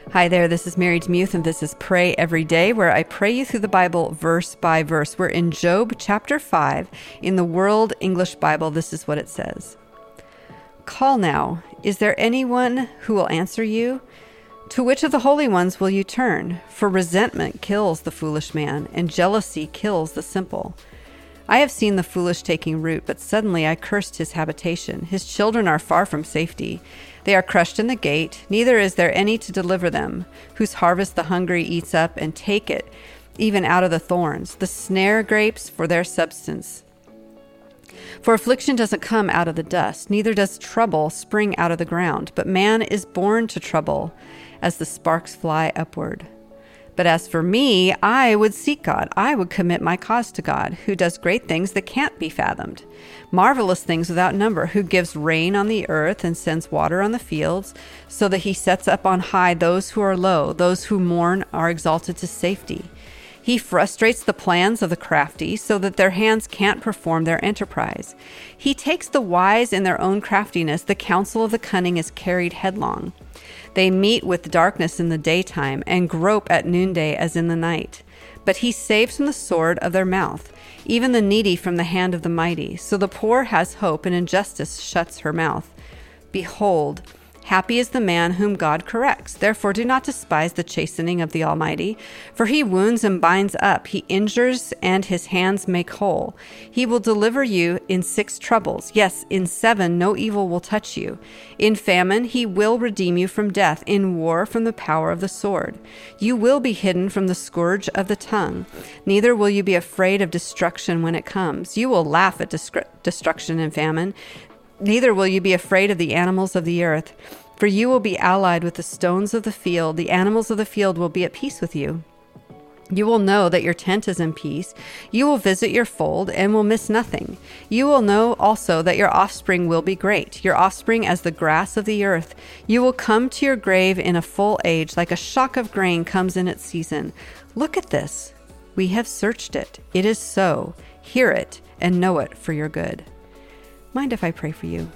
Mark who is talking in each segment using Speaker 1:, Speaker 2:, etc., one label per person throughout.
Speaker 1: Hi there, this is Mary Demuth, and this is Pray Every Day, where I pray you through the Bible verse by verse. We're in Job chapter 5. In the World English Bible, this is what it says. Call now. Is there anyone who will answer you? To which of the holy ones will you turn? For resentment kills the foolish man, and jealousy kills the simple. I have seen the foolish taking root, but suddenly I cursed his habitation. His children are far from safety. They are crushed in the gate, neither is there any to deliver them, whose harvest the hungry eats up, and take it, even out of the thorns, the snare grapes for their substance. For affliction doesn't come out of the dust, neither does trouble spring out of the ground, but man is born to trouble, as the sparks fly upward. But as for me, I would seek God. I would commit my cause to God, who does great things that can't be fathomed, marvelous things without number, who gives rain on the earth and sends water on the fields, so that he sets up on high those who are low, those who mourn are exalted to safety. He frustrates the plans of the crafty so that their hands can't perform their enterprise. He takes the wise in their own craftiness. The counsel of the cunning is carried headlong. They meet with darkness in the daytime and grope at noonday as in the night. But he saves from the sword of their mouth, even the needy from the hand of the mighty. So the poor has hope, and injustice shuts her mouth. Behold, happy is the man whom God corrects. Therefore do not despise the chastening of the Almighty, for he wounds and binds up. He injures, and his hands make whole. He will deliver you in 6 troubles. Yes, in 7 no evil will touch you. In famine he will redeem you from death, in war from the power of the sword. You will be hidden from the scourge of the tongue. Neither will you be afraid of destruction when it comes. You will laugh at destruction and famine. Neither will you be afraid of the animals of the earth, for you will be allied with the stones of the field. The animals of the field will be at peace with you. You will know that your tent is in peace. You will visit your fold and will miss nothing. You will know also that your offspring will be great, your offspring as the grass of the earth. You will come to your grave in a full age, like a shock of grain comes in its season. Look at this. We have searched it. It is so. Hear it and know it for your good. Mind if I pray for you?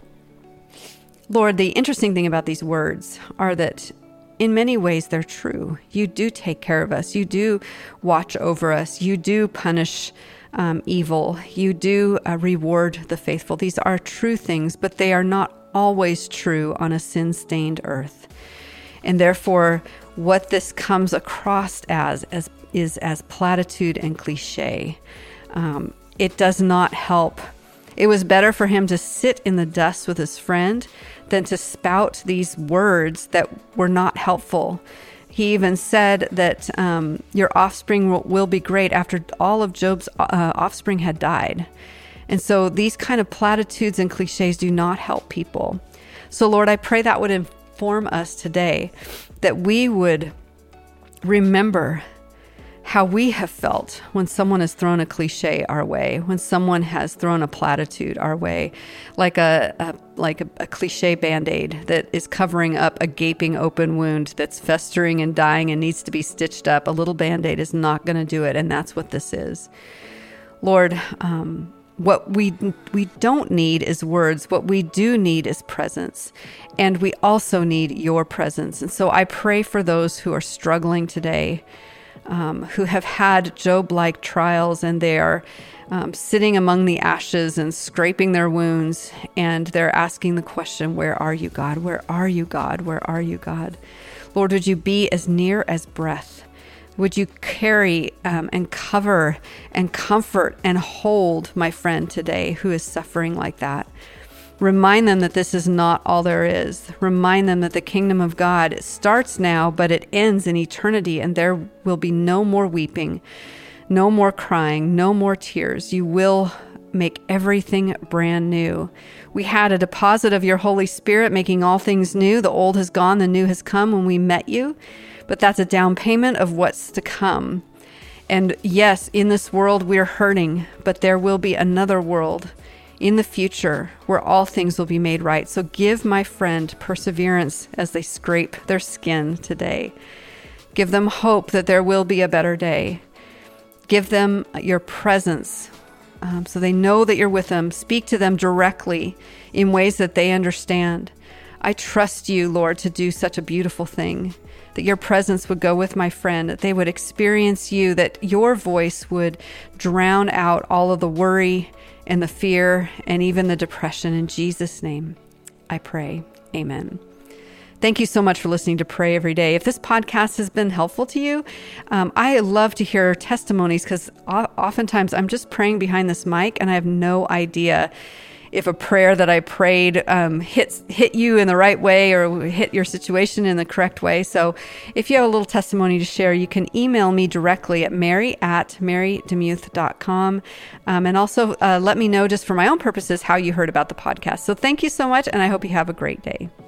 Speaker 1: Lord, the interesting thing about these words are that in many ways they're true. You do take care of us. You do watch over us. You do punish evil. You do reward the faithful. These are true things, but they are not always true on a sin-stained earth. And therefore, what this comes across is as platitude and cliche. It does not help. It was better for him to sit in the dust with his friend than to spout these words that were not helpful. He even said that your offspring will be great after all of Job's offspring had died. And so these kind of platitudes and cliches do not help people. So Lord, I pray that would inform us today, that we would remember how we have felt when someone has thrown a cliche our way, when someone has thrown a platitude our way, like a cliche Band-Aid that is covering up a gaping open wound that's festering and dying and needs to be stitched up. A little Band-Aid is not going to do it, and that's what this is. Lord, what we don't need is words. What we do need is presence. And we also need your presence. And so I pray for those who are struggling today, who have had Job-like trials, and they are sitting among the ashes and scraping their wounds, and they're asking the question, where are you, God? Where are you, God? Where are you, God? Lord, would you be as near as breath? Would you carry and cover and comfort and hold my friend today who is suffering like that? Remind them that this is not all there is. Remind them that the kingdom of God starts now, but it ends in eternity, and there will be no more weeping, no more crying, no more tears. You will make everything brand new. We had a deposit of your Holy Spirit making all things new. The old has gone, the new has come when we met you, but that's a down payment of what's to come. And yes, in this world we're hurting, but there will be another world in the future where all things will be made right. So give my friend perseverance as they scrape their skin today. Give them hope that there will be a better day. Give them your presence so they know that you're with them. Speak to them directly in ways that they understand. I trust you, Lord, to do such a beautiful thing, that your presence would go with my friend, that they would experience you, that your voice would drown out all of the worry and the fear and even the depression. In Jesus' name, I pray. Amen. Thank you so much for listening to Pray Every Day. If this podcast has been helpful to you, I love to hear testimonies, because oftentimes I'm just praying behind this mic and I have no idea if a prayer that I prayed hit you in the right way or hit your situation in the correct way. So if you have a little testimony to share, you can email me directly at mary@marydemuth.com. And also let me know, just for my own purposes, how you heard about the podcast. So thank you so much, and I hope you have a great day.